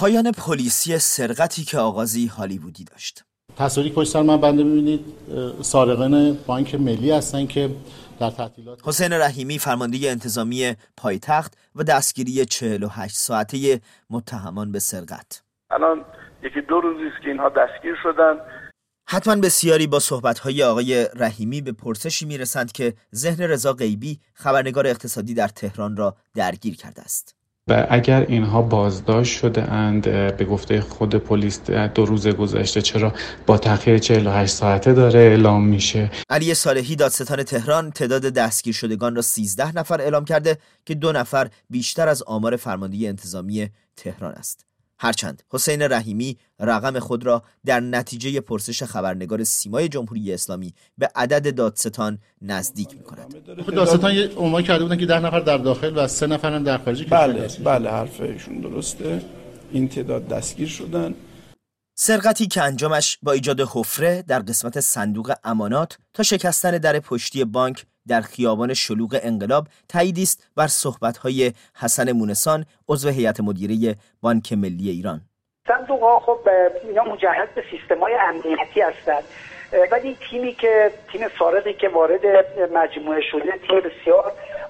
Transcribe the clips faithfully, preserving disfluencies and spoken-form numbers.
پایان پلیسی سرقتی که آغازی هالیوودی داشت. تصویری پشت سر من بنده می‌بینید سارقین بانک ملی هستن که در تعطیلات. حسین رحیمی فرمانده انتظامی پایتخت و دستگیری چهل و هشت ساعته متهمان به سرقت. الان یکی دو روزی است که اینها دستگیر شدن. حتما بسیاری با صحبت‌های آقای رحیمی به پرسشی میرسند که ذهن رضا غیبی خبرنگار اقتصادی در تهران را درگیر کرده است. و اگر اینها بازداشت شده اند به گفته خود پلیس دو روز گذشته، چرا با تأخیر چهل و هشت ساعته داره اعلام میشه؟ علی صالحی دادستان تهران تعداد دستگیر شدگان را سیزده نفر اعلام کرده که دو نفر بیشتر از آمار فرمانده انتظامی تهران است. هرچند حسین رحیمی رقم خود را در نتیجه پرسش خبرنگار سیمای جمهوری اسلامی به عدد دادستان نزدیک می‌کند. دادستان یه عنوان کرده بودن که ده نفر در داخل و سه نفر در خارج کشور. بله بله حرف ایشون درسته. این تعداد دستگیر شدن. سرقتی که انجامش با ایجاد حفره در قسمت صندوق امانات تا شکستن در پشتی بانک در خیابان شلوغ انقلاب تاییدی است بر صحبت‌های حسن مونسان، عضو هیئت مدیره بانک ملی ایران. صندوق‌ها خب اینا مجهز به سیستم‌های امنیتی هستند، ولی تیمی که تیم سارقی که وارد مجموعه شده تیم بسیار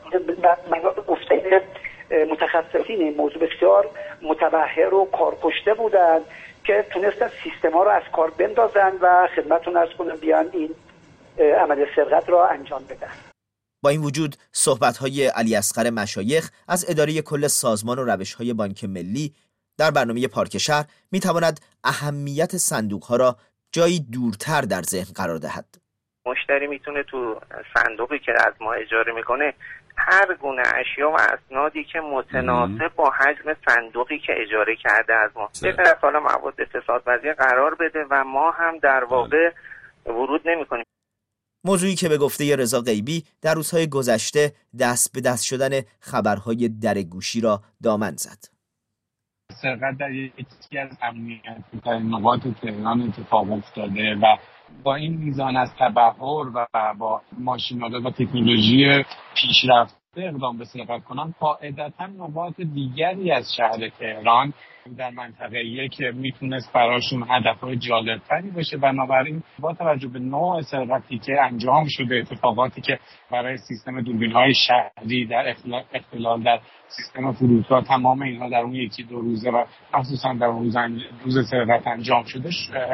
منابع گفته متخصصین این موضوع بسیار متبحر و کارکشته بودند که تونستن سیستم‌ها رو از کار بندازن و خدمتتون عرض کنم بیان این عمل سرقت را انجام بدن. با این وجود صحبت‌های علی اصغر مشایخ از اداره کل سازمان و روش‌های بانک ملی در برنامه پارک شهر می‌تواند اهمیت صندوق‌ها را جایی دورتر در ذهن قرار دهد. مشتری میتونه تو صندوقی که از ما اجاره میکنه هر گونه اشیا و اسنادی که متناسب با حجم صندوقی که اجاره کرده از ما به طرف حالا مواد فسادپذیر قرار بده و ما هم در واقع ورود نمی‌کنیم. موضوعی که به گفته رضا غیبی در روزهای گذشته دست به دست شدن خبرهای درگوشی را دامن زد. سرقت در یکی از امنیتی ترین نقاط تهران اتفاق افتاده و با این میزان از تبحر و با ماشین‌آلات و تکنولوژی پیشرفته اقدام به سرقت کنن، قاعدتاً نقاط دیگری از شهر تهران در منطقه یک میتونست براشون هدفهای جالبتری باشه. بنابراین با توجه به نوع سرقتی که انجام شده، اتفاقاتی که برای سیستم دوربین‌های شهری در اختلال در سیستم فرودگاه، تمام اینها در اون یکی دو روزه و خصوصا در روز روز سرقت انجام شده،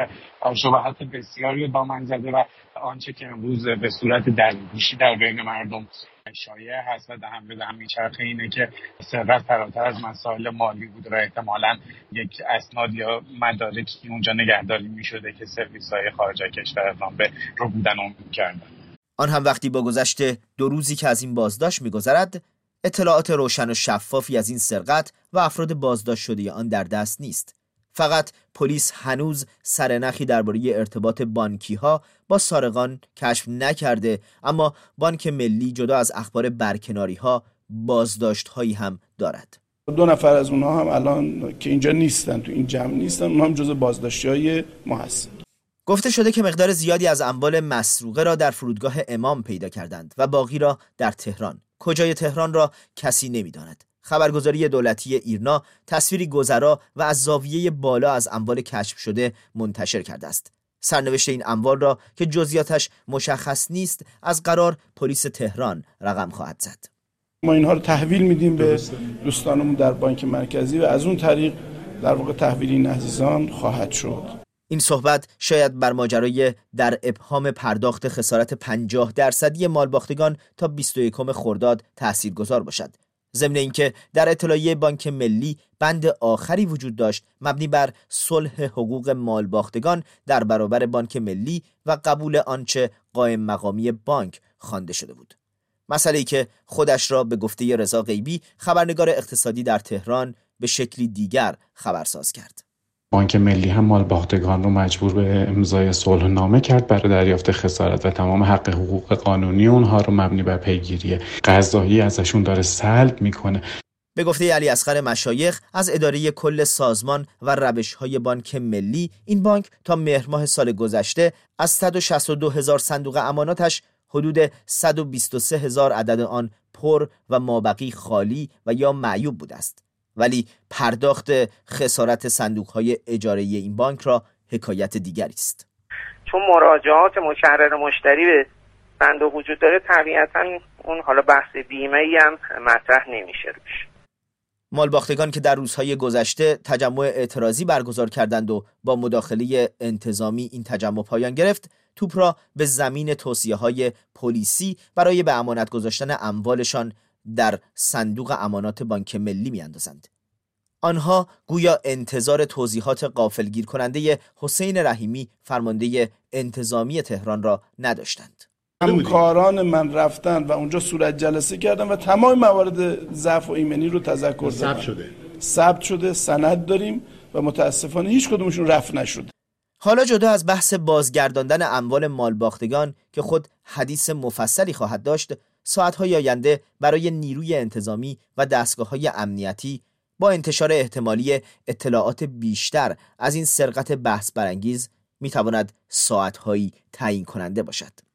شبهات بسیاری دامن زده و آنچه که امروز به صورت درگوشی در بین مردم شایع هست و دهن به دهن میچرخه اینه که سرقت فراتر از مسائل مالی بوده و احتمالاً یک اسناد یا مدارکی اونجا نگهداری میشده که سرویس‌های خارج از کشور اقدام به رو بودن اون می‌کردن. آن هم وقتی با گذشت دو روزی که از این بازداشت می‌گذرد، اطلاعات روشن و شفافی از این سرقت و افراد بازداشت شده آن در دست نیست. فقط پلیس هنوز سرنخی درباره ارتباط بانکی‌ها با سارقان کشف نکرده، اما بانک ملی جدا از اخبار برکناری‌ها بازداشت‌هایی هم دارد. دو نفر از اونها هم الان که اینجا نیستن، تو این جمع نیستن، اونها هم جزو بازداشتی‌های ما هستن. گفته شده که مقدار زیادی از اموال مسروقه را در فرودگاه امام پیدا کردند و باقی را در تهران. کجای تهران را کسی نمی‌داند. خبرگزاری دولتی ایرنا تصویری گذرا و از زاویه بالا از اموال کشف شده منتشر کرده است. سرنوشت این اموال را که جزئیاتش مشخص نیست از قرار پلیس تهران رقم خواهد زد. ما اینها رو تحویل میدیم به دوستانمون در بانک مرکزی و از اون طریق در واقع تحویل این عزیزان خواهد شد. این صحبت شاید بر ماجرای در ابهام پرداخت خسارت پنجاه درصدی مالباختگان تا بیست و یکم خرداد تاثیرگذار باشد. ضمن اینکه در اطلاعیه بانک ملی بند آخری وجود داشت مبنی بر صلح حقوق مالباختگان در برابر بانک ملی و قبول آنچه قائم مقامی بانک خوانده شده بود. مسئله‌ای که خودش را به گفته رضا غیبی خبرنگار اقتصادی در تهران به شکلی دیگر خبرساز کرد. بانک ملی هم مالباختگان رو مجبور به امضای صلح‌نامه کرد برای دریافت خسارت و تمام حق حقوق قانونی اونها رو مبنی بر پیگیری قضایی ازشون داره سلب میکنه. به گفته علی اصغر مشایخ از اداره کل سازمان و روش‌های بانک ملی، این بانک تا مهر ماه سال گذشته از صد و شصت و دو هزار صندوق اماناتش حدود صد و بیست و سه هزار عدد آن پر و مابقی خالی و یا معیوب بوده است ولی پرداخت خسارت صندوق‌های اجاره‌ای این بانک را حکایت دیگری است. چون مراجعات مکرر مشتری به صندوق وجود داره، طبیعتاً اون حالا بحث بیمه‌ای هم مطرح نمیشه روش. مالباختگان که در روزهای گذشته تجمع اعتراضی برگزار کردند و با مداخله انتظامی این تجمع پایان گرفت، توپ را به زمین توصیه‌های پلیسی برای به امانت گذاشتن اموالشان در صندوق امانات بانک ملی می‌اندازند. آنها گویا انتظار توضیحات غافلگیر کننده حسین رحیمی فرمانده انتظامی تهران را نداشتند. همکاران من رفتن و اونجا صورت جلسه کردن و تمام موارد ضعف و ایمنی رو تذکر دادن. ثبت شده. ثبت شده، سند داریم و متاسفانه هیچ کدومشون رفع نشد. حالا جدا از بحث بازگرداندن اموال مالباختگان که خود حدیث مفصلی خواهد داشت، ساعت‌های آینده برای نیروی انتظامی و دستگاه‌های امنیتی با انتشار احتمالی اطلاعات بیشتر از این سرقت بحث برانگیز می‌تواند ساعت‌هایی تعیین کننده باشد.